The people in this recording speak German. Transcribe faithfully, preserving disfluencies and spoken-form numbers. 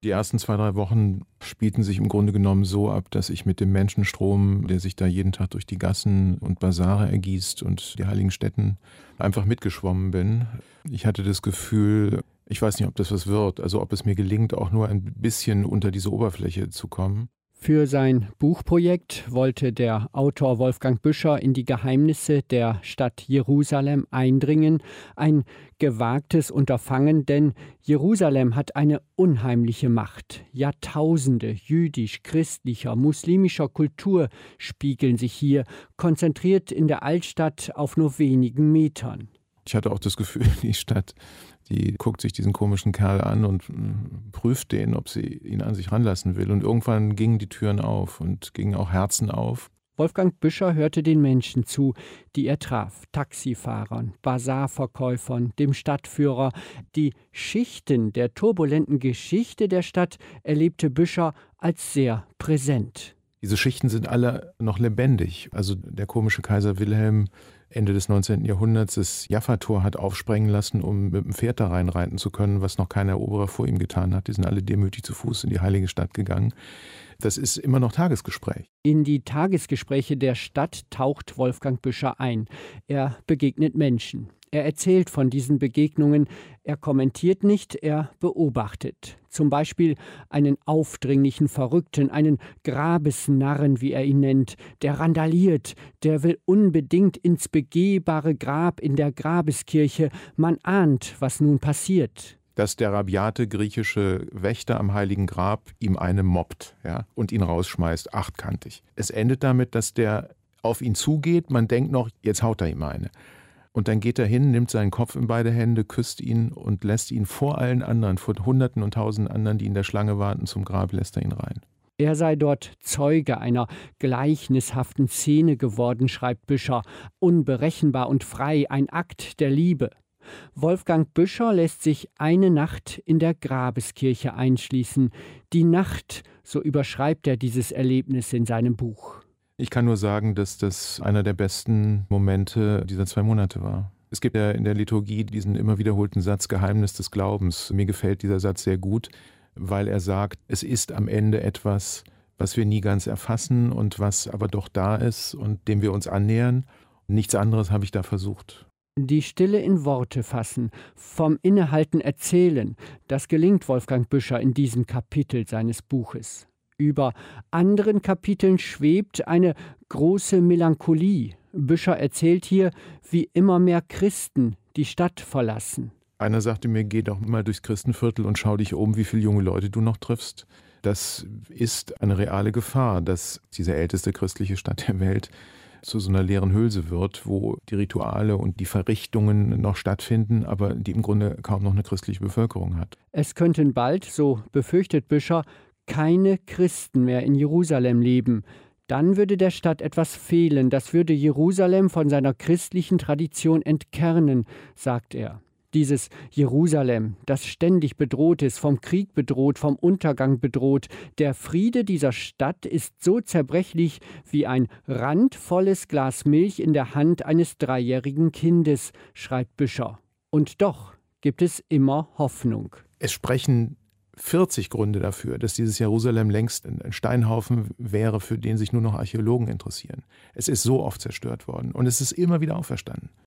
Die ersten zwei, drei Wochen spielten sich im Grunde genommen so ab, dass ich mit dem Menschenstrom, der sich da jeden Tag durch die Gassen und Basare ergießt und die heiligen Stätten, einfach mitgeschwommen bin. Ich hatte das Gefühl, ich weiß nicht, ob das was wird, also ob es mir gelingt, auch nur ein bisschen unter diese Oberfläche zu kommen. Für sein Buchprojekt wollte der Autor Wolfgang Büscher in die Geheimnisse der Stadt Jerusalem eindringen. Ein gewagtes Unterfangen, denn Jerusalem hat eine unheimliche Macht. Jahrtausende jüdisch-christlicher, muslimischer Kultur spiegeln sich hier, konzentriert in der Altstadt auf nur wenigen Metern. Ich hatte auch das Gefühl, die Stadt, die guckt sich diesen komischen Kerl an und prüft den, ob sie ihn an sich ranlassen will. Und irgendwann gingen die Türen auf und gingen auch Herzen auf. Wolfgang Büscher hörte den Menschen zu, die er traf. Taxifahrern, Basarverkäufern, dem Stadtführer. Die Schichten der turbulenten Geschichte der Stadt erlebte Büscher als sehr präsent. Diese Schichten sind alle noch lebendig. Also der komische Kaiser Wilhelm Ende des neunzehnten Jahrhunderts das Jaffa-Tor hat aufsprengen lassen, um mit dem Pferd da reinreiten zu können, was noch kein Eroberer vor ihm getan hat. Die sind alle demütig zu Fuß in die heilige Stadt gegangen. Das ist immer noch Tagesgespräch. In die Tagesgespräche der Stadt taucht Wolfgang Büscher ein. Er begegnet Menschen. Er erzählt von diesen Begegnungen. Er kommentiert nicht, er beobachtet. Zum Beispiel einen aufdringlichen Verrückten, einen Grabesnarren, wie er ihn nennt. Der randaliert, der will unbedingt ins begehbare Grab in der Grabeskirche. Man ahnt, was nun passiert. Dass der rabiate griechische Wächter am Heiligen Grab ihm eine mobbt, ja, und ihn rausschmeißt, achtkantig. Es endet damit, dass der auf ihn zugeht, man denkt noch, jetzt haut er ihm eine. Und dann geht er hin, nimmt seinen Kopf in beide Hände, küsst ihn und lässt ihn vor allen anderen, vor Hunderten und Tausenden anderen, die in der Schlange warten zum Grab, lässt er ihn rein. Er sei dort Zeuge einer gleichnishaften Szene geworden, schreibt Büscher. Unberechenbar und frei, ein Akt der Liebe. Wolfgang Büscher lässt sich eine Nacht in der Grabeskirche einschließen. Die Nacht, so überschreibt er dieses Erlebnis in seinem Buch. Ich kann nur sagen, dass das einer der besten Momente dieser zwei Monate war. Es gibt ja in der Liturgie diesen immer wiederholten Satz Geheimnis des Glaubens. Mir gefällt dieser Satz sehr gut, weil er sagt, es ist am Ende etwas, was wir nie ganz erfassen und was aber doch da ist und dem wir uns annähern. Nichts anderes habe ich da versucht. Die Stille in Worte fassen, vom Innehalten erzählen, das gelingt Wolfgang Büscher in diesem Kapitel seines Buches. Über anderen Kapiteln schwebt eine große Melancholie. Büscher erzählt hier, wie immer mehr Christen die Stadt verlassen. Einer sagte mir, geh doch mal durchs Christenviertel und schau dich um, wie viele junge Leute du noch triffst. Das ist eine reale Gefahr, dass diese älteste christliche Stadt der Welt zu so einer leeren Hülse wird, wo die Rituale und die Verrichtungen noch stattfinden, aber die im Grunde kaum noch eine christliche Bevölkerung hat. Es könnten bald, so befürchtet Büscher, keine Christen mehr in Jerusalem leben. Dann würde der Stadt etwas fehlen, das würde Jerusalem von seiner christlichen Tradition entkernen, sagt er. Dieses Jerusalem, das ständig bedroht ist, vom Krieg bedroht, vom Untergang bedroht. Der Friede dieser Stadt ist so zerbrechlich wie ein randvolles Glas Milch in der Hand eines dreijährigen Kindes, schreibt Büscher. Und doch gibt es immer Hoffnung. Es sprechen vierzig Gründe dafür, dass dieses Jerusalem längst ein Steinhaufen wäre, für den sich nur noch Archäologen interessieren. Es ist so oft zerstört worden und es ist immer wieder auferstanden.